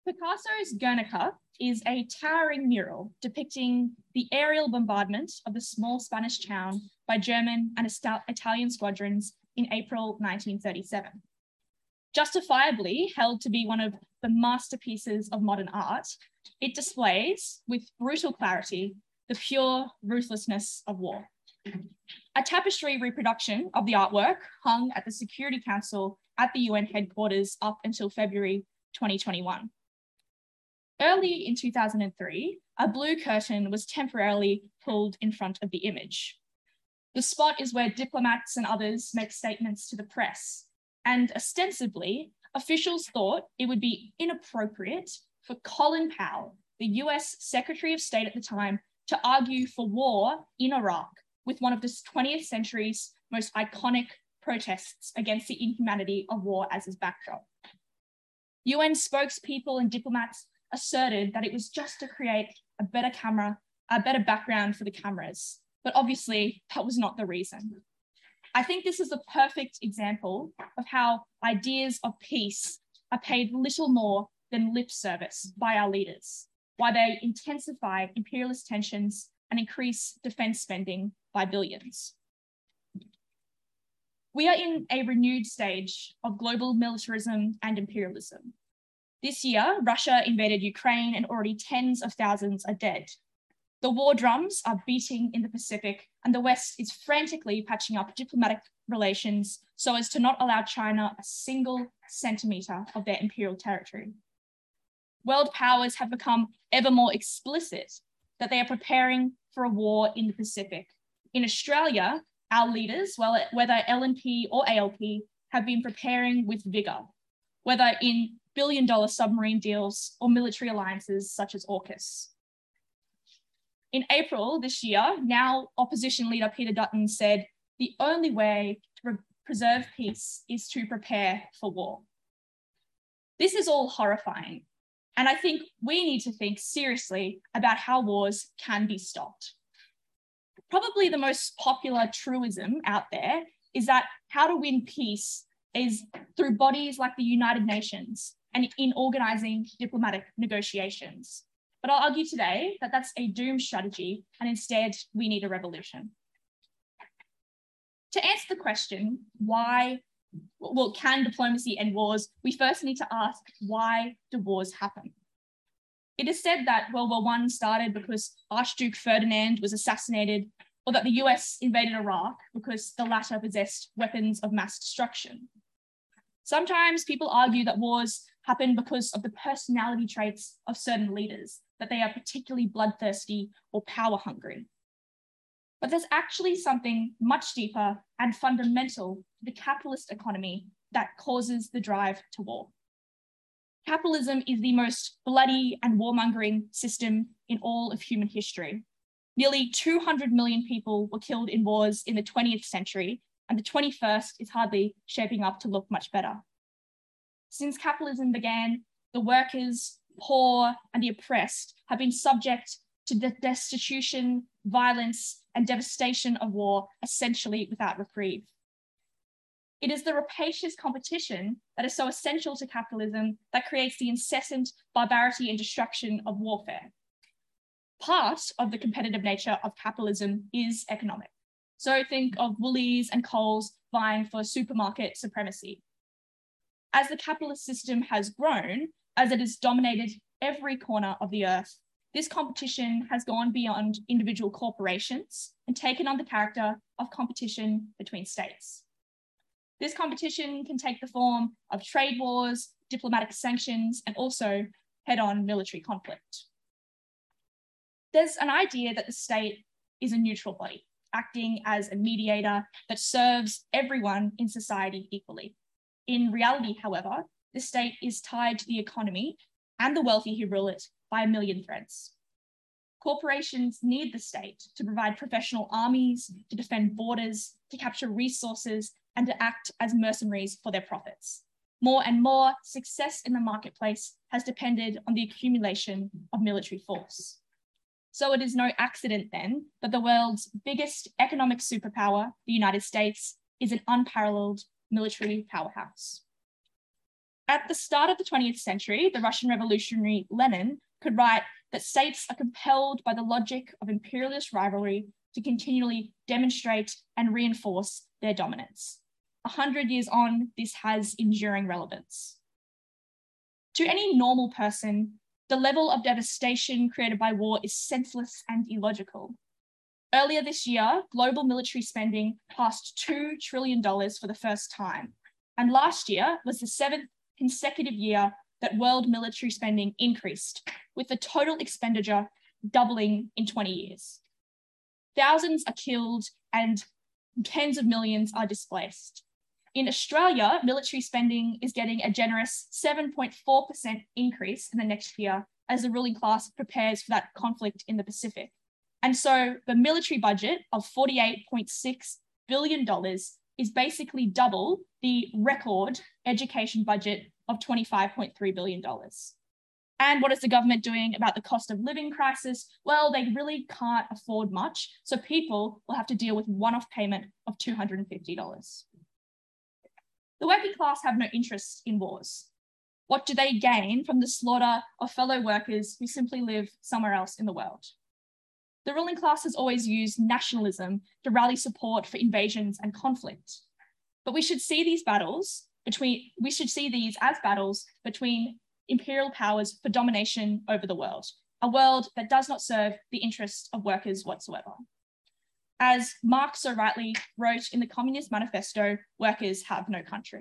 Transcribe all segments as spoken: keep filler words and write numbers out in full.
Picasso's Guernica is a towering mural depicting the aerial bombardment of the small Spanish town by German and Italian squadrons in April nineteen thirty-seven. Justifiably held to be one of the masterpieces of modern art, it displays with brutal clarity the pure ruthlessness of war. A tapestry reproduction of the artwork hung at the Security Council at the U N headquarters up until February twenty twenty-one. Early in two thousand three, a blue curtain was temporarily pulled in front of the image. The spot is where diplomats and others make statements to the press, and ostensibly, officials thought it would be inappropriate for Colin Powell, the U S Secretary of State at the time, to argue for war in Iraq with one of the twentieth century's most iconic protests against the inhumanity of war as his backdrop. U N spokespeople and diplomats asserted that it was just to create a better camera, a better background for the cameras, but obviously that was not the reason. I think this is a perfect example of how ideas of peace are paid little more than lip service by our leaders, why they intensify imperialist tensions and increase defense spending by billions. We are in a renewed stage of global militarism and imperialism. This year, Russia invaded Ukraine and already tens of thousands are dead. The war drums are beating in the Pacific, and the West is frantically patching up diplomatic relations so as to not allow China a single centimetre of their imperial territory. World powers have become ever more explicit that they are preparing for a war in the Pacific. In Australia, our leaders, well, whether L N P or A L P, have been preparing with vigour, whether in billion dollar submarine deals or military alliances such as AUKUS. In April this year, now opposition leader Peter Dutton said, the only way to pre preserve peace is to prepare for war. This is all horrifying. And I think we need to think seriously about how wars can be stopped. Probably the most popular truism out there is that how to win peace is through bodies like the United Nations and in organising diplomatic negotiations. But I'll argue today that that's a doomed strategy, and instead we need a revolution. To answer the question, why, well, can diplomacy end wars? We first need to ask, why do wars happen? It is said that World War One started because Archduke Ferdinand was assassinated, or that the U S invaded Iraq because the latter possessed weapons of mass destruction. Sometimes people argue that wars happen because of the personality traits of certain leaders, that they are particularly bloodthirsty or power hungry. But there's actually something much deeper and fundamental to the capitalist economy that causes the drive to war. Capitalism is the most bloody and warmongering system in all of human history. Nearly two hundred million people were killed in wars in the twentieth century, and the twenty-first is hardly shaping up to look much better. Since capitalism began, the workers, poor, and the oppressed have been subject to the destitution, violence, and devastation of war, essentially without reprieve. It is the rapacious competition that is so essential to capitalism that creates the incessant barbarity and destruction of warfare. Part of the competitive nature of capitalism is economic. So think of Woolies and Coles vying for supermarket supremacy. As the capitalist system has grown, as it has dominated every corner of the earth, this competition has gone beyond individual corporations and taken on the character of competition between states. This competition can take the form of trade wars, diplomatic sanctions, and also head-on military conflict. There's an idea that the state is a neutral body, acting as a mediator that serves everyone in society equally. In reality, however, the state is tied to the economy and the wealthy who rule it by a million threads. Corporations need the state to provide professional armies, to defend borders, to capture resources, and to act as mercenaries for their profits. More and more, success in the marketplace has depended on the accumulation of military force. So it is no accident then that the world's biggest economic superpower, the United States, is an unparalleled military powerhouse. At the start of the twentieth century, the Russian revolutionary Lenin could write that states are compelled by the logic of imperialist rivalry to continually demonstrate and reinforce their dominance. A hundred years on, this has enduring relevance. To any normal person, the level of devastation created by war is senseless and illogical. Earlier this year, global military spending passed two trillion dollars for the first time. And last year was the seventh consecutive year that world military spending increased, with the total expenditure doubling in twenty years. Thousands are killed and tens of millions are displaced. In Australia, military spending is getting a generous seven point four percent increase in the next year as the ruling class prepares for that conflict in the Pacific. And so the military budget of forty-eight point six billion dollars is basically double the record education budget of twenty-five point three billion dollars. And what is the government doing about the cost of living crisis? Well, they really can't afford much, so people will have to deal with one-off payment of two hundred fifty dollars. The working class have no interest in wars. What do they gain from the slaughter of fellow workers who simply live somewhere else in the world? The ruling class has always used nationalism to rally support for invasions and conflict. But we should see these battles between, we should see these as battles between imperial powers for domination over the world, a world that does not serve the interests of workers whatsoever. As Marx so rightly wrote in the Communist Manifesto, workers have no country.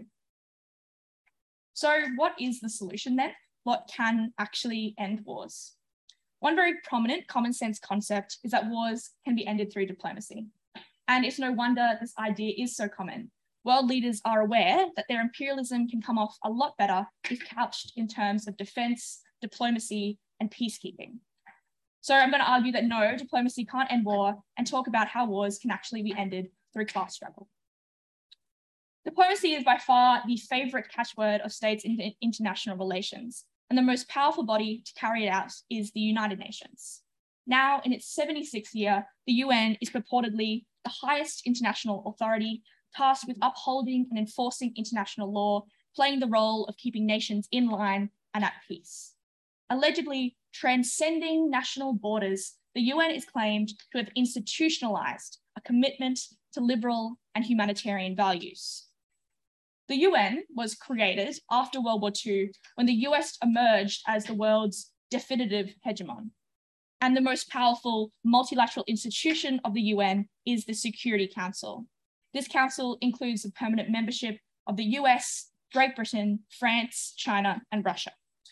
So what is the solution then? What can actually end wars? One very prominent common sense concept is that wars can be ended through diplomacy. And it's no wonder this idea is so common. World leaders are aware that their imperialism can come off a lot better if couched in terms of defense, diplomacy, and peacekeeping. So I'm going to argue that no, diplomacy can't end war, and talk about how wars can actually be ended through class struggle. Diplomacy is by far the favorite catchword of states in international relations, and the most powerful body to carry it out is the United Nations. Now, in its seventy-sixth year, the U N is purportedly the highest international authority tasked with upholding and enforcing international law, playing the role of keeping nations in line and at peace. Allegedly transcending national borders, the U N is claimed to have institutionalized a commitment to liberal and humanitarian values. The U N was created after World War Two when the U S emerged as the world's definitive hegemon. And the most powerful multilateral institution of the U N is the Security Council. This council includes the permanent membership of the U S, Great Britain, France, China, and Russia.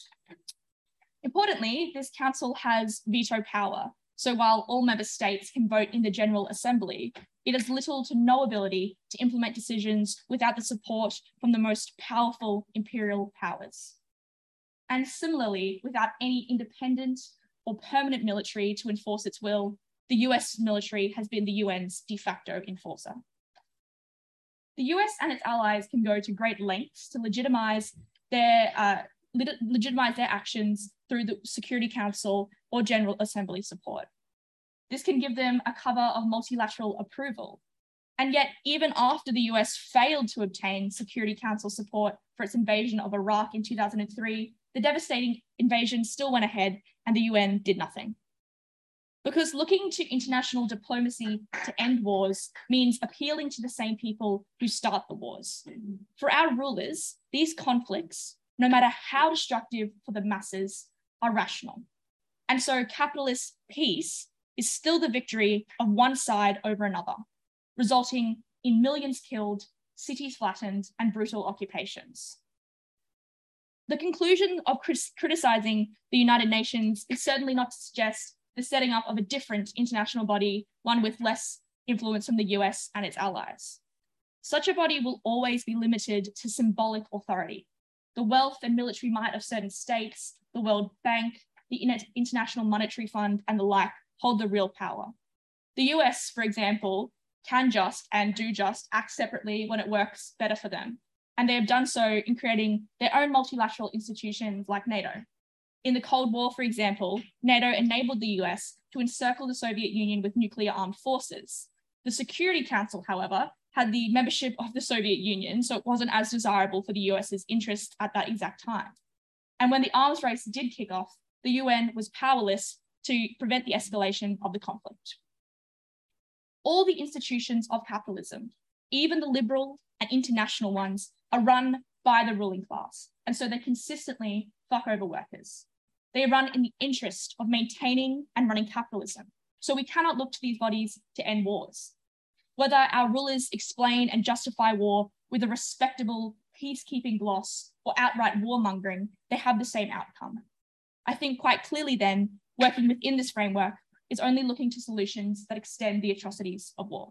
Importantly, this council has veto power. So while all member states can vote in the General Assembly, it has little to no ability to implement decisions without the support from the most powerful imperial powers. And similarly, without any independent or permanent military to enforce its will, the U S military has been the U N's de facto enforcer. The U S and its allies can go to great lengths to legitimize their, uh, legitimize their actions through the Security Council or General Assembly support. This can give them a cover of multilateral approval. And yet, even after the U S failed to obtain Security Council support for its invasion of Iraq in two thousand three, the devastating invasion still went ahead and the U N did nothing. Because looking to international diplomacy to end wars means appealing to the same people who start the wars. For our rulers, these conflicts, no matter how destructive for the masses, are rational. And so capitalist peace is still the victory of one side over another, resulting in millions killed, cities flattened, and brutal occupations. The conclusion of crit- criticizing the United Nations is certainly not to suggest the setting up of a different international body, one with less influence from the U S and its allies. Such a body will always be limited to symbolic authority. The wealth and military might of certain states, the World Bank, the International Monetary Fund, and the like hold the real power. The U S, for example, can just and do just act separately when it works better for them. And they have done so in creating their own multilateral institutions like NATO. In the Cold War, for example, NATO enabled the U S to encircle the Soviet Union with nuclear armed forces. The Security Council, however, had the membership of the Soviet Union, so it wasn't as desirable for the US's interest at that exact time. And when the arms race did kick off, the U N was powerless to prevent the escalation of the conflict. All the institutions of capitalism, even the liberal and international ones, are run by the ruling class. And so they consistently fuck over workers. They run in the interest of maintaining and running capitalism. So we cannot look to these bodies to end wars. Whether our rulers explain and justify war with a respectable peacekeeping gloss or outright warmongering, they have the same outcome. I think quite clearly then, working within this framework is only looking to solutions that extend the atrocities of war.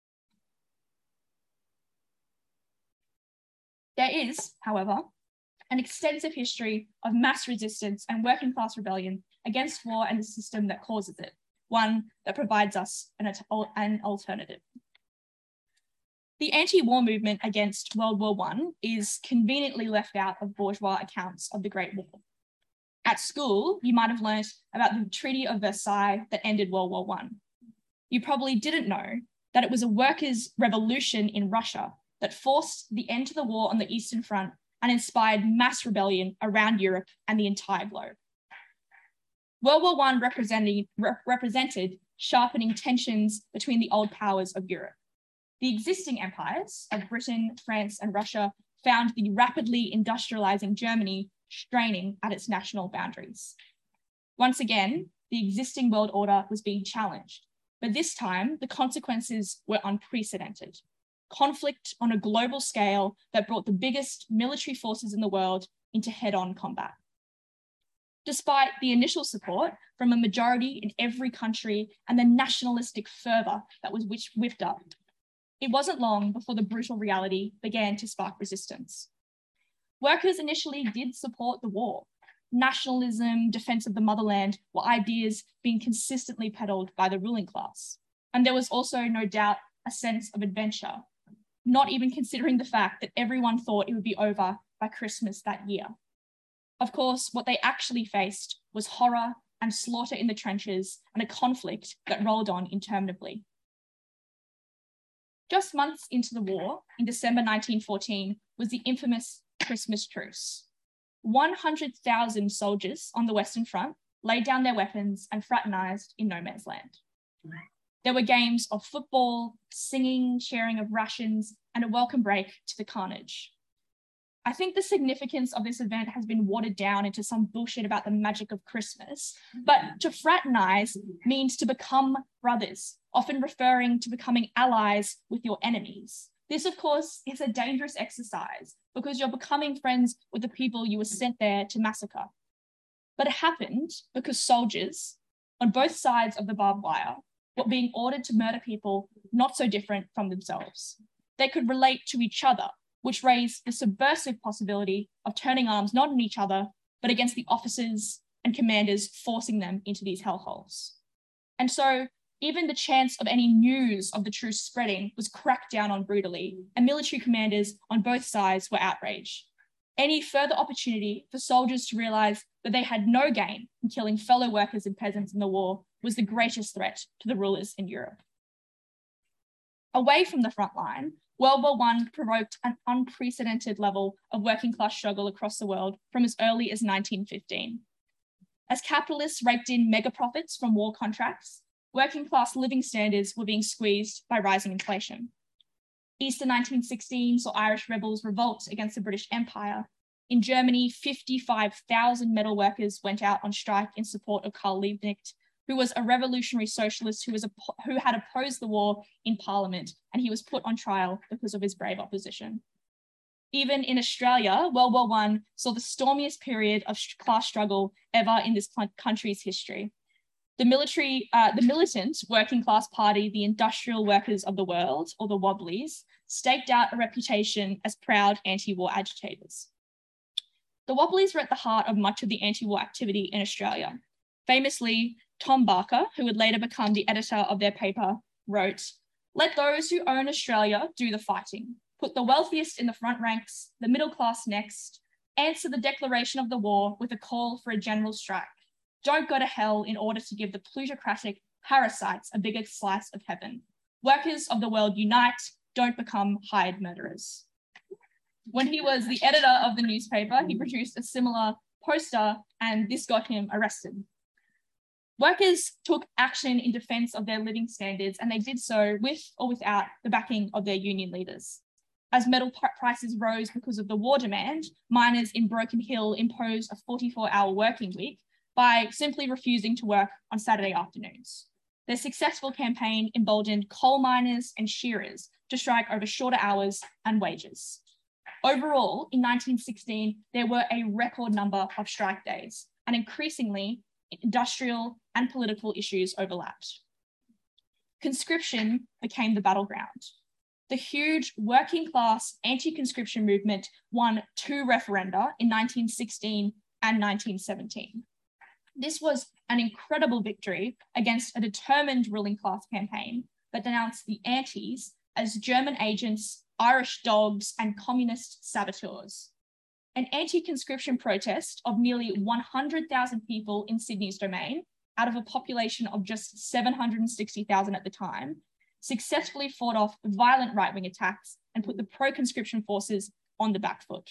There is, however, an extensive history of mass resistance and working class rebellion against war and the system that causes it, one that provides us an, an alternative. The anti-war movement against World War One is conveniently left out of bourgeois accounts of the Great War. At school, you might have learned about the Treaty of Versailles that ended World War One. You probably didn't know that it was a workers' revolution in Russia that forced the end to the war on the Eastern Front and inspired mass rebellion around Europe and the entire globe. World War One represented, re represented sharpening tensions between the old powers of Europe. The existing empires of Britain, France, and Russia found the rapidly industrializing Germany straining at its national boundaries. Once again, the existing world order was being challenged, but this time the consequences were unprecedented. Conflict on a global scale that brought the biggest military forces in the world into head-on combat. Despite the initial support from a majority in every country and the nationalistic fervor that was whipped up, it wasn't long before the brutal reality began to spark resistance. Workers initially did support the war. Nationalism, defense of the motherland were ideas being consistently peddled by the ruling class. And there was also, no doubt, a sense of adventure, not even considering the fact that everyone thought it would be over by Christmas that year. Of course, what they actually faced was horror and slaughter in the trenches and a conflict that rolled on interminably. Just months into the war, in December nineteen fourteen, was the infamous Christmas truce. one hundred thousand soldiers on the Western Front laid down their weapons and fraternized in no man's land. There were games of football, singing, sharing of rations, and a welcome break to the carnage. I think the significance of this event has been watered down into some bullshit about the magic of Christmas, but to fraternize means to become brothers, often referring to becoming allies with your enemies. This, of course, is a dangerous exercise because you're becoming friends with the people you were sent there to massacre. But it happened because soldiers on both sides of the barbed wire were being ordered to murder people not so different from themselves. They could relate to each other, which raised the subversive possibility of turning arms not on each other, but against the officers and commanders forcing them into these hellholes. And so even the chance of any news of the truce spreading was cracked down on brutally, and military commanders on both sides were outraged. Any further opportunity for soldiers to realize that they had no gain in killing fellow workers and peasants in the war was the greatest threat to the rulers in Europe. Away from the front line, World War One provoked an unprecedented level of working class struggle across the world from as early as nineteen fifteen. As capitalists raked in mega profits from war contracts, working class living standards were being squeezed by rising inflation. Easter nineteen sixteen saw Irish rebels revolt against the British Empire. In Germany, fifty-five thousand metal workers went out on strike in support of Karl Liebknecht, who was a revolutionary socialist who, was who had opposed the war in Parliament, and he was put on trial because of his brave opposition. Even in Australia, World War One saw the stormiest period of class struggle ever in this country's history. The military, uh, the militant working class party, the Industrial Workers of the World, or the Wobblies, staked out a reputation as proud anti-war agitators. The Wobblies were at the heart of much of the anti-war activity in Australia. Famously, Tom Barker, who would later become the editor of their paper, wrote, "Let those who own Australia do the fighting. Put the wealthiest in the front ranks, the middle class next. Answer the declaration of the war with a call for a general strike. Don't go to hell in order to give the plutocratic parasites a bigger slice of heaven. Workers of the world unite, don't become hired murderers. When he was the editor of the newspaper, he produced a similar poster, and this got him arrested. Workers took action in defense of their living standards, and they did so with or without the backing of their union leaders. As metal prices rose because of the war demand, miners in Broken Hill imposed a forty-four hour working week by simply refusing to work on Saturday afternoons. Their successful campaign emboldened coal miners and shearers to strike over shorter hours and wages. Overall, in nineteen sixteen, there were a record number of strike days, and increasingly, industrial and political issues overlapped. Conscription became the battleground. The huge working class anti-conscription movement won two referenda in nineteen sixteen and nineteen seventeen. This was an incredible victory against a determined ruling class campaign that denounced the antis as German agents, Irish dogs, and communist saboteurs. An anti-conscription protest of nearly one hundred thousand people in Sydney's Domain, out of a population of just seven hundred sixty thousand at the time, successfully fought off violent right-wing attacks and put the pro-conscription forces on the back foot.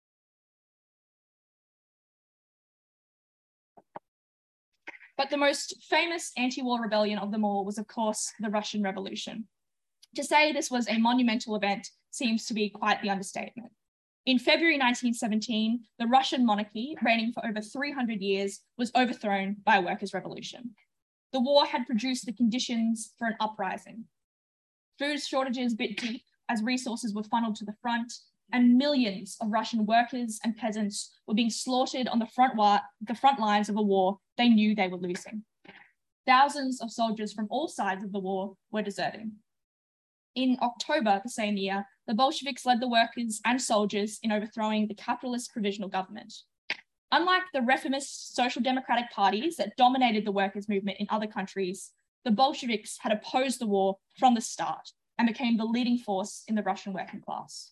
But the most famous anti-war rebellion of them all was, of course, the Russian Revolution. To say this was a monumental event seems to be quite the understatement. In February nineteen seventeen, the Russian monarchy, reigning for over three hundred years, was overthrown by a workers' revolution. The war had produced the conditions for an uprising. Food shortages bit deep as resources were funneled to the front, and millions of Russian workers and peasants were being slaughtered on the front, the front lines of a war they knew they were losing. Thousands of soldiers from all sides of the war were deserting. In October the same year, the Bolsheviks led the workers and soldiers in overthrowing the capitalist provisional government. Unlike the reformist social democratic parties that dominated the workers' movement in other countries, the Bolsheviks had opposed the war from the start and became the leading force in the Russian working class.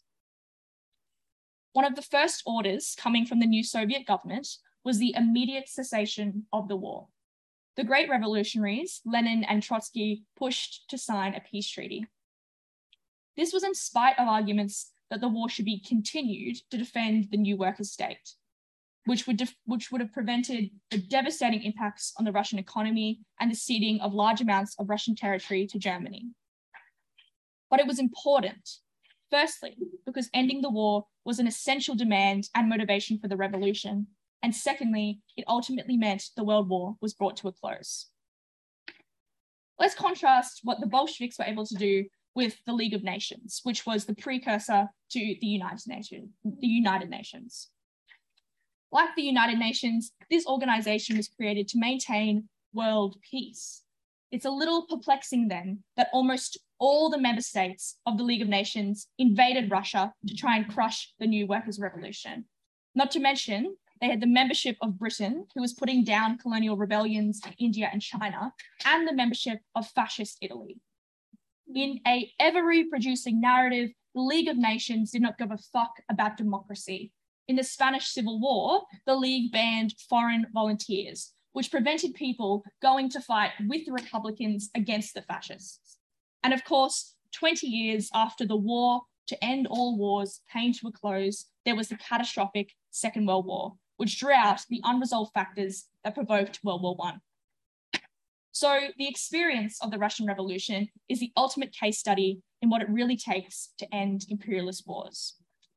One of the first orders coming from the new Soviet government was the immediate cessation of the war. The great revolutionaries, Lenin and Trotsky, pushed to sign a peace treaty. This was in spite of arguments that the war should be continued to defend the new workers' state, which would, which would have prevented the devastating impacts on the Russian economy and the ceding of large amounts of Russian territory to Germany. But it was important, firstly, because ending the war was an essential demand and motivation for the revolution, and secondly, it ultimately meant the World War was brought to a close. Let's contrast what the Bolsheviks were able to do with the League of Nations, which was the precursor to the United Nations. The United Nations. Like the United Nations, this organization was created to maintain world peace. It's a little perplexing then that almost all the member states of the League of Nations invaded Russia to try and crush the new workers' revolution. Not to mention, they had the membership of Britain, who was putting down colonial rebellions in India and China, and the membership of fascist Italy. In a ever-reproducing narrative, the League of Nations did not give a fuck about democracy. In the Spanish Civil War, the League banned foreign volunteers, which prevented people going to fight with the Republicans against the fascists. And of course, twenty years after the war to end all wars came to a close, there was the catastrophic Second World War, which drew out the unresolved factors that provoked World War One. So the experience of the Russian Revolution is the ultimate case study in what it really takes to end imperialist wars.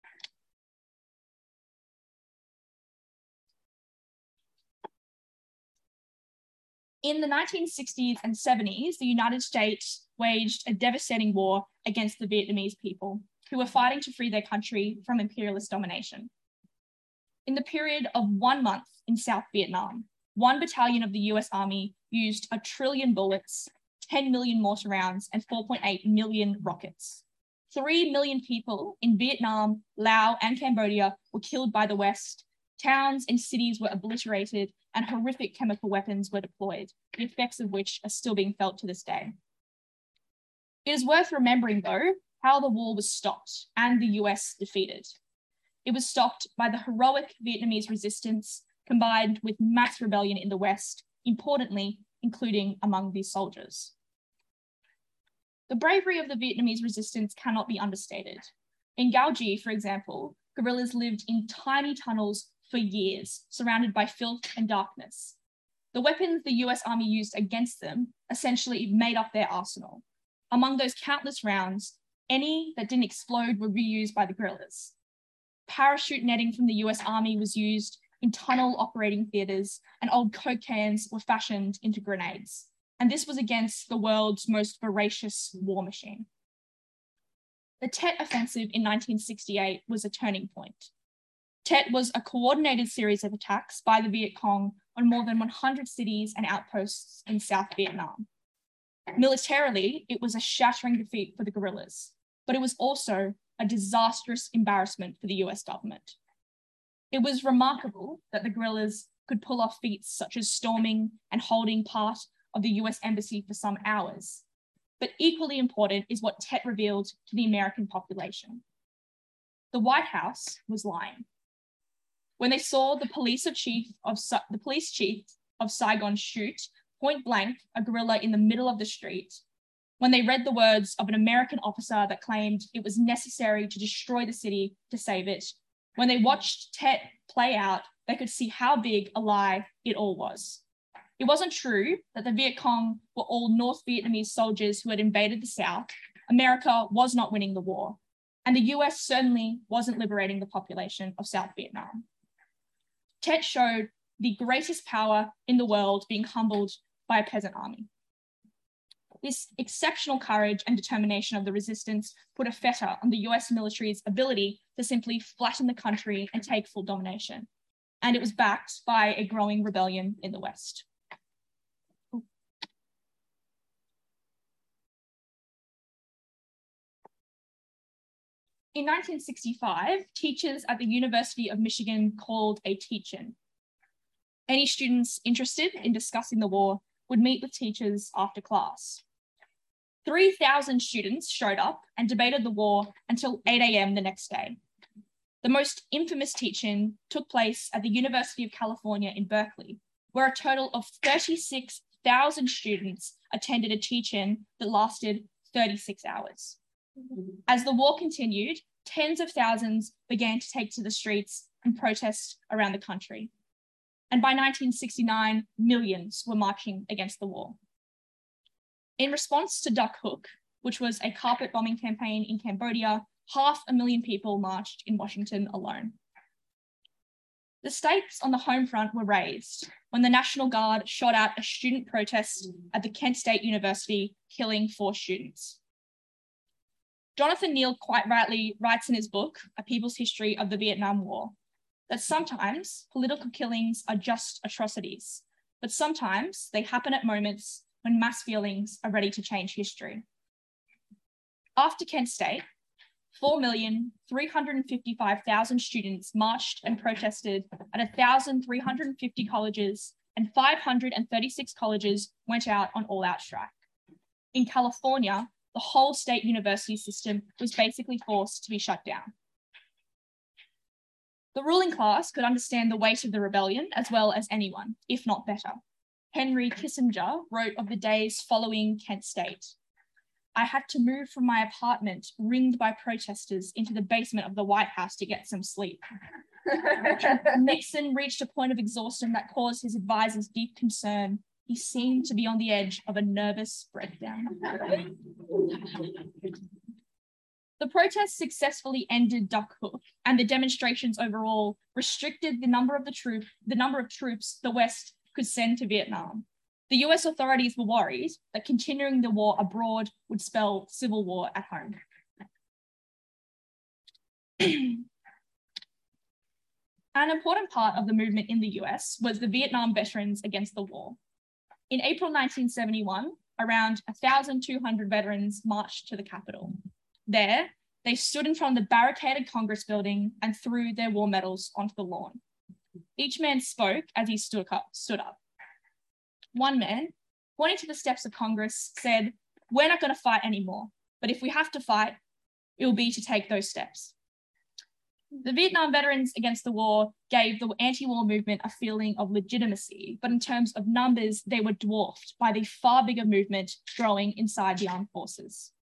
In the nineteen sixties and seventies, the United States waged a devastating war against the Vietnamese people, who were fighting to free their country from imperialist domination. In the period of one month in South Vietnam, one battalion of the U S Army used a trillion bullets, ten million mortar rounds, and four point eight million rockets. Three million people in Vietnam, Laos, and Cambodia were killed by the West. Towns and cities were obliterated, and horrific chemical weapons were deployed, the effects of which are still being felt to this day. It is worth remembering, though, how the war was stopped and the U S defeated. It was stopped by the heroic Vietnamese resistance combined with mass rebellion in the West, importantly, including among these soldiers. The bravery of the Vietnamese resistance cannot be understated. In Gao Ji, for example, guerrillas lived in tiny tunnels for years, surrounded by filth and darkness. The weapons the U S Army used against them essentially made up their arsenal. Among those countless rounds, any that didn't explode were reused by the guerrillas. Parachute netting from the U S Army was used in tunnel operating theaters, and old Coke cans were fashioned into grenades. And this was against the world's most voracious war machine. The Tet Offensive in nineteen sixty-eight was a turning point. Tet was a coordinated series of attacks by the Viet Cong on more than one hundred cities and outposts in South Vietnam. Militarily, it was a shattering defeat for the guerrillas, but it was also a disastrous embarrassment for the U S government. It was remarkable that the guerrillas could pull off feats such as storming and holding part of the U S embassy for some hours. But equally important is what Tet revealed to the American population. The White House was lying. When they saw the police chief of the police chief of Saigon shoot point blank a guerrilla in the middle of the street, when they read the words of an American officer that claimed it was necessary to destroy the city to save it, when they watched Tet play out, they could see how big a lie it all was. It wasn't true that the Viet Cong were all North Vietnamese soldiers who had invaded the South. America was not winning the war, and the U S certainly wasn't liberating the population of South Vietnam. Tet showed the greatest power in the world being humbled by a peasant army. This exceptional courage and determination of the resistance put a fetter on the U S military's ability to simply flatten the country and take full domination. And it was backed by a growing rebellion in the West. In nineteen sixty-five, teachers at the University of Michigan called a teach-in. Any students interested in discussing the war would meet with teachers after class. three thousand students showed up and debated the war until eight a m the next day. The most infamous teach-in took place at the University of California in Berkeley, where a total of thirty-six thousand students attended a teach-in that lasted thirty-six hours. As the war continued, tens of thousands began to take to the streets and protest around the country. And by nineteen sixty-nine, millions were marching against the war. In response to Duck Hook, which was a carpet bombing campaign in Cambodia, half a million people marched in Washington alone. The stakes on the home front were raised when the National Guard shot out a student protest at the Kent State University, killing four students. Jonathan Neal quite rightly writes in his book, A People's History of the Vietnam War, that sometimes political killings are just atrocities, but sometimes they happen at moments when mass feelings are ready to change history. After Kent State, four million three hundred fifty-five thousand students marched and protested at one thousand three hundred fifty colleges, and five hundred thirty-six colleges went out on all-out strike. In California, the whole state university system was basically forced to be shut down. The ruling class could understand the weight of the rebellion as well as anyone, if not better. Henry Kissinger wrote of the days following Kent State. I had to move from my apartment, ringed by protesters, into the basement of the White House to get some sleep. Nixon reached a point of exhaustion that caused his advisors deep concern. He seemed to be on the edge of a nervous breakdown. The protests successfully ended Duck Hook, and the demonstrations overall restricted the number of the troop, the number of troops the West could send to Vietnam. The U S authorities were worried that continuing the war abroad would spell civil war at home. An important part of the movement in the U S was the Vietnam Veterans Against the War. In April nineteen seventy-one, around one thousand two hundred veterans marched to the Capitol. There, they stood in front of the barricaded Congress building and threw their war medals onto the lawn. Each man spoke as he stood up. Stood up. One man, pointing to the steps of Congress, said, "We're not going to fight anymore, but if we have to fight, it will be to take those steps." The Vietnam Veterans Against the War gave the anti-war movement a feeling of legitimacy, but in terms of numbers, they were dwarfed by the far bigger movement growing inside the armed forces.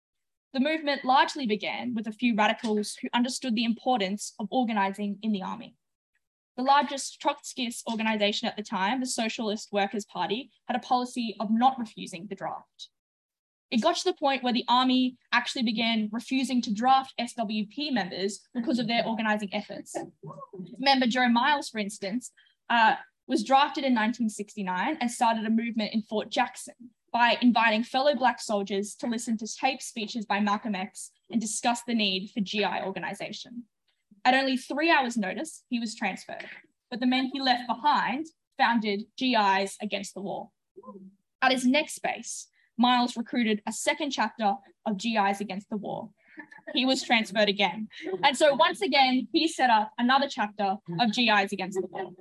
The movement largely began with a few radicals who understood the importance of organizing in the army. The largest Trotskyist organization at the time, the Socialist Workers' Party, had a policy of not refusing the draft. It got to the point where the army actually began refusing to draft S W P members because of their organizing efforts. Member Joe Miles, for instance, uh, was drafted in nineteen sixty-nine and started a movement in Fort Jackson by inviting fellow Black soldiers to listen to taped speeches by Malcolm X and discuss the need for G I organization. At only three hours' notice, he was transferred, but the men he left behind founded G Is Against the War. At his next base, Miles recruited a second chapter of G Is Against the War. He was transferred again. And so once again, he set up another chapter of G Is Against the War.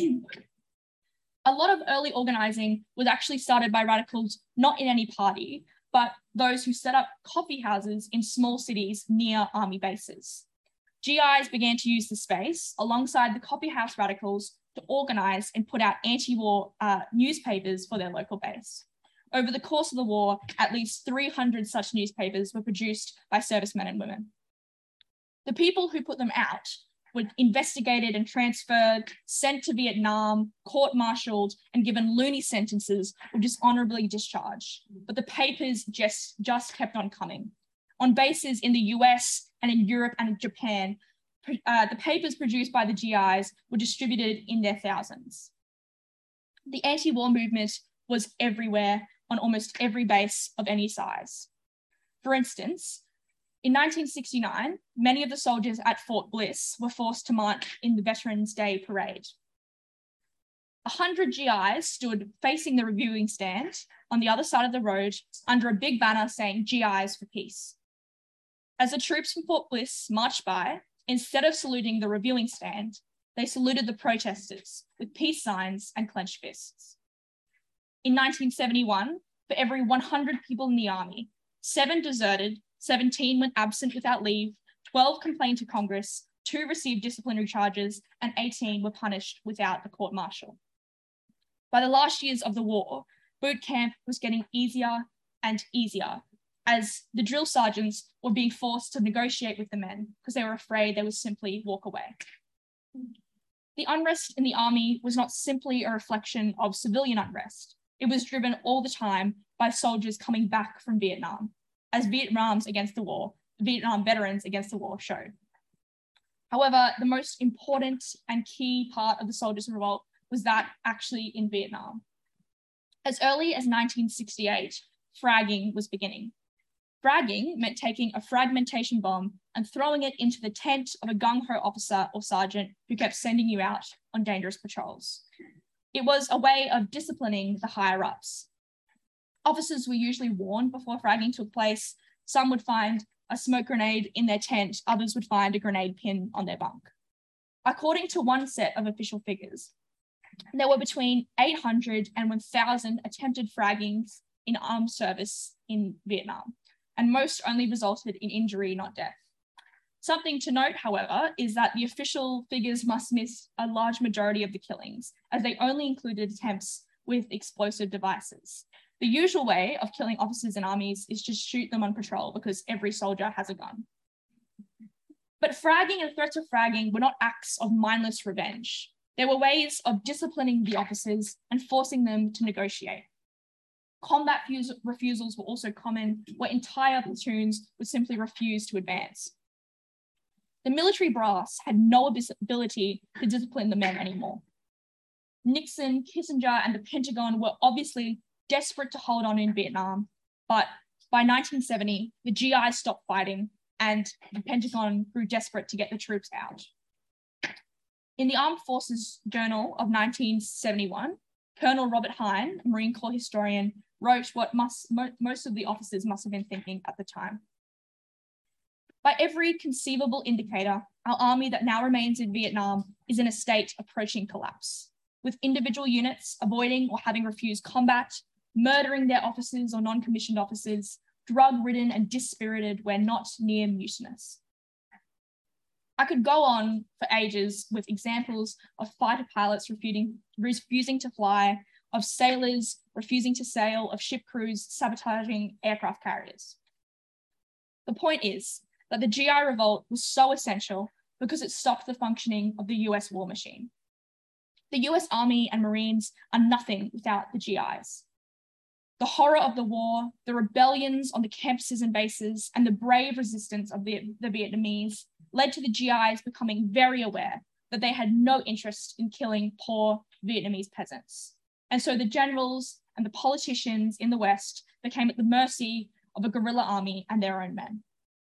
A lot of early organizing was actually started by radicals not in any party, but those who set up coffee houses in small cities near army bases. G Is began to use the space alongside the coffee house radicals to organize and put out anti-war uh, newspapers for their local base. Over the course of the war, at least three hundred such newspapers were produced by servicemen and women. The people who put them out were investigated and transferred, sent to Vietnam, court-martialed, and given loony sentences or dishonorably discharged. But the papers just, just kept on coming. On bases in the U S and in Europe and Japan, uh, the papers produced by the G Is were distributed in their thousands. The anti-war movement was everywhere on almost every base of any size. For instance, in nineteen sixty-nine, many of the soldiers at Fort Bliss were forced to march in the Veterans Day Parade. A hundred G Is stood facing the reviewing stand on the other side of the road under a big banner saying G Is for peace. As the troops from Fort Bliss marched by, instead of saluting the reviewing stand, they saluted the protesters with peace signs and clenched fists. In nineteen seventy-one, for every one hundred people in the army, seven deserted, seventeen went absent without leave, twelve complained to Congress, two received disciplinary charges, and eighteen were punished without a court-martial. By the last years of the war, boot camp was getting easier and easier as the drill sergeants were being forced to negotiate with the men because they were afraid they would simply walk away. The unrest in the army was not simply a reflection of civilian unrest. It was driven all the time by soldiers coming back from Vietnam, as Vietnams against the war, Vietnam veterans against the war showed. However, the most important and key part of the soldiers' revolt was that actually in Vietnam. As early as nineteen sixty-eight, fragging was beginning. Fragging meant taking a fragmentation bomb and throwing it into the tent of a gung-ho officer or sergeant who kept sending you out on dangerous patrols. It was a way of disciplining the higher-ups. Officers were usually warned before fragging took place. Some would find a smoke grenade in their tent, others would find a grenade pin on their bunk. According to one set of official figures, there were between eight hundred and one thousand attempted fraggings in armed service in Vietnam, and most only resulted in injury, not death. Something to note, however, is that the official figures must miss a large majority of the killings, as they only included attempts with explosive devices. The usual way of killing officers in armies is just shoot them on patrol because every soldier has a gun. But fragging and threats of fragging were not acts of mindless revenge. They were ways of disciplining the officers and forcing them to negotiate. Combat refusals were also common, where entire platoons would simply refuse to advance. The military brass had no ability to discipline the men anymore. Nixon, Kissinger, and the Pentagon were obviously desperate to hold on in Vietnam, but by nineteen seventy, the G Is stopped fighting and the Pentagon grew desperate to get the troops out. In the Armed Forces Journal of nineteen seventy-one, Colonel Robert Hine, a Marine Corps historian, wrote what must, mo most of the officers must have been thinking at the time. By every conceivable indicator, our army that now remains in Vietnam is in a state approaching collapse, with individual units avoiding or having refused combat, murdering their officers or non-commissioned officers, drug-ridden and dispirited where not near mutinous. I could go on for ages with examples of fighter pilots refusing, refusing to fly, of sailors refusing to sail, of ship crews sabotaging aircraft carriers. The point is that the G I revolt was so essential because it stopped the functioning of the U S war machine. The U S Army and Marines are nothing without the G Is. The horror of the war, the rebellions on the campuses and bases, and the brave resistance of the, the Vietnamese led to the G Is becoming very aware that they had no interest in killing poor Vietnamese peasants. And so the generals and the politicians in the West became at the mercy of a guerrilla army and their own men.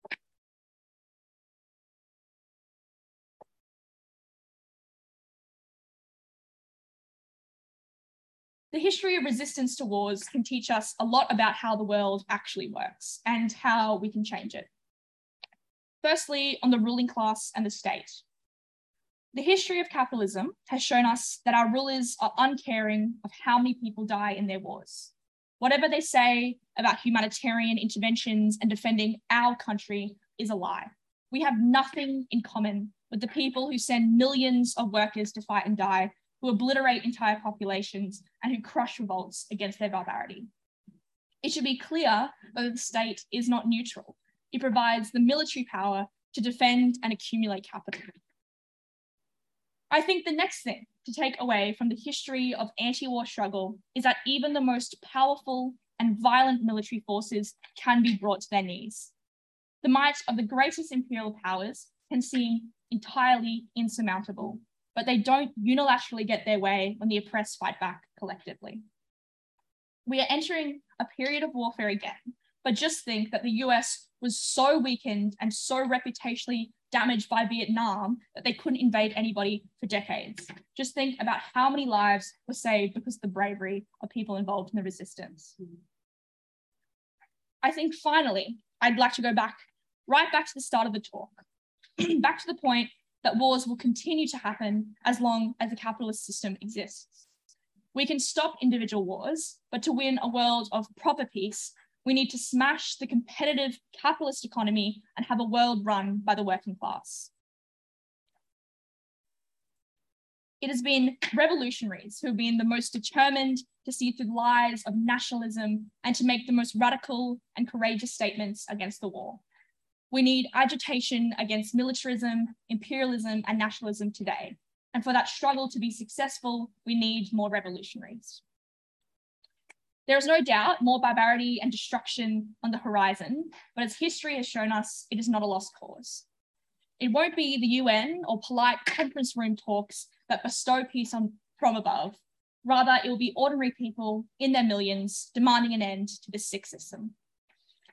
The history of resistance to wars can teach us a lot about how the world actually works and how we can change it. Firstly, on the ruling class and the state. The history of capitalism has shown us that our rulers are uncaring of how many people die in their wars. Whatever they say about humanitarian interventions and defending our country is a lie. We have nothing in common with the people who send millions of workers to fight and die, who obliterate entire populations, and who crush revolts against their barbarity. It should be clear that the state is not neutral. It provides the military power to defend and accumulate capital. I think the next thing to take away from the history of anti-war struggle is that even the most powerful and violent military forces can be brought to their knees. The might of the greatest imperial powers can seem entirely insurmountable, but they don't unilaterally get their way when the oppressed fight back collectively. We are entering a period of warfare again, but just think that the U S was so weakened and so reputationally damaged by Vietnam that they couldn't invade anybody for decades. Just think about how many lives were saved because of the bravery of people involved in the resistance. I think finally, I'd like to go back, right back to the start of the talk, back to the point that wars will continue to happen as long as the capitalist system exists. We can stop individual wars, but to win a world of proper peace, we need to smash the competitive capitalist economy and have a world run by the working class. It has been revolutionaries who have been the most determined to see through the lies of nationalism and to make the most radical and courageous statements against the war. We need agitation against militarism, imperialism, and nationalism today. And for that struggle to be successful, we need more revolutionaries. There is no doubt more barbarity and destruction on the horizon, but as history has shown us, it is not a lost cause. It won't be the U N or polite conference room talks that bestow peace on, from above. Rather, it will be ordinary people in their millions demanding an end to this sick system.